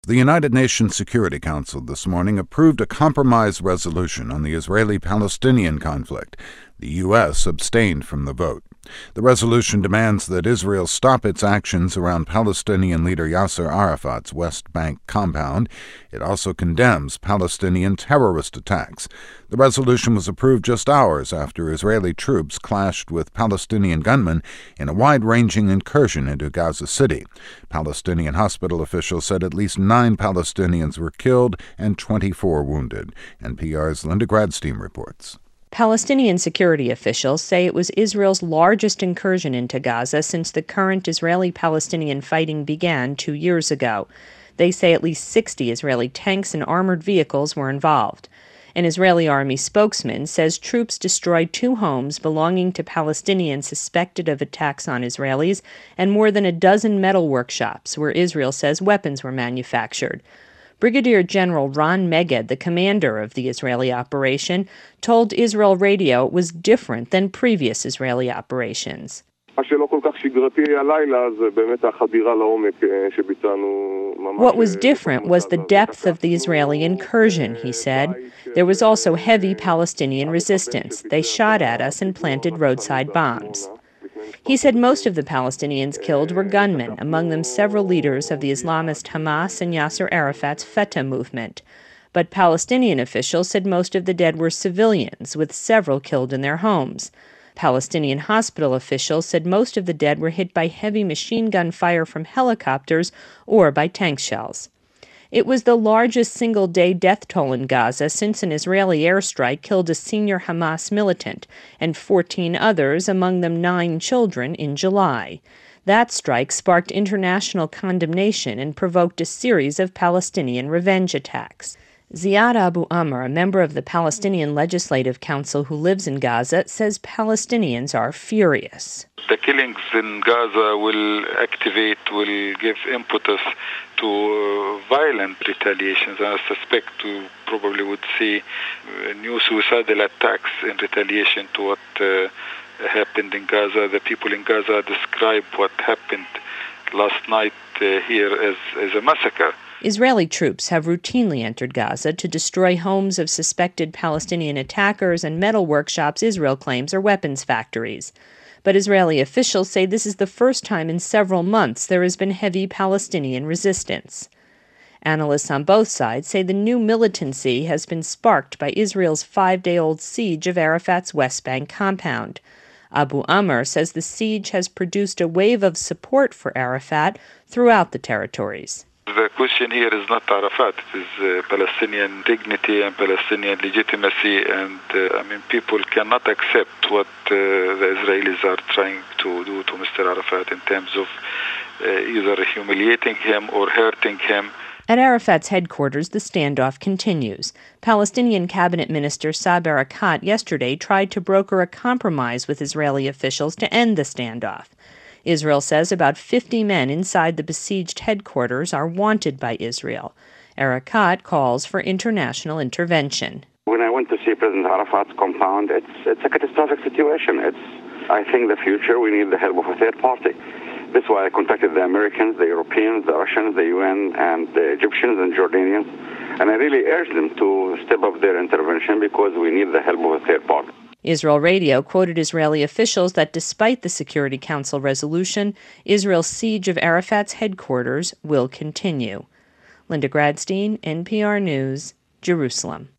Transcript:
The United Nations Security Council this morning approved a compromise resolution on the Israeli-Palestinian conflict. The U.S. abstained from the vote. The resolution demands that Israel stop its actions around Palestinian leader Yasser Arafat's West Bank compound. It also condemns Palestinian terrorist attacks. The resolution was approved just hours after Israeli troops clashed with Palestinian gunmen in a wide-ranging incursion into Gaza City. Palestinian hospital officials said at least 9 Palestinians were killed and 24 wounded. NPR's Linda Gradstein reports. Palestinian security officials say it was Israel's largest incursion into Gaza since the current Israeli-Palestinian fighting began 2 years ago. They say at least 60 Israeli tanks and armored vehicles were involved. An Israeli army spokesman says troops destroyed 2 homes belonging to Palestinians suspected of attacks on Israelis and more than a dozen metal workshops where Israel says weapons were manufactured. Brigadier General Ron Meged, the commander of the Israeli operation, told Israel Radio it was different than previous Israeli operations. What was different was the depth of the Israeli incursion, he said. There was also heavy Palestinian resistance. They shot at us and planted roadside bombs. He said most of the Palestinians killed were gunmen, among them several leaders of the Islamist Hamas and Yasser Arafat's Fatah movement. But Palestinian officials said most of the dead were civilians, with several killed in their homes. Palestinian hospital officials said most of the dead were hit by heavy machine gun fire from helicopters or by tank shells. It was the largest single-day death toll in Gaza since an Israeli airstrike killed a senior Hamas militant and 14 others, among them 9 children, in July. That strike sparked international condemnation and provoked a series of Palestinian revenge attacks. Ziad Abu Amr, a member of the Palestinian Legislative Council who lives in Gaza, says Palestinians are furious. The killings in Gaza will give impetus to violent retaliations. And I suspect we probably would see new suicidal attacks in retaliation to what happened in Gaza. The people in Gaza describe what happened last night here as a massacre. Israeli troops have routinely entered Gaza to destroy homes of suspected Palestinian attackers and metal workshops Israel claims are weapons factories. But Israeli officials say this is the first time in several months there has been heavy Palestinian resistance. Analysts on both sides say the new militancy has been sparked by Israel's 5-day-old siege of Arafat's West Bank compound. Abu Amr says the siege has produced a wave of support for Arafat throughout the territories. The question here is not Arafat, it is Palestinian dignity and Palestinian legitimacy, and people cannot accept what the Israelis are trying to do to Mr. Arafat in terms of either humiliating him or hurting him. At Arafat's headquarters, the standoff continues. Palestinian cabinet minister Saeb Erekat yesterday tried to broker a compromise with Israeli officials to end the standoff. Israel says about 50 men inside the besieged headquarters are wanted by Israel. Erekat calls for international intervention. When I went to see President Arafat's compound, it's a catastrophic situation. I think the future, we need the help of a third party. This is why I contacted the Americans, the Europeans, the Russians, the UN, and the Egyptians and Jordanians. And I really urge them to step up their intervention because we need the help of a third party. Israel Radio quoted Israeli officials that despite the Security Council resolution, Israel's siege of Arafat's headquarters will continue. Linda Gradstein, NPR News, Jerusalem.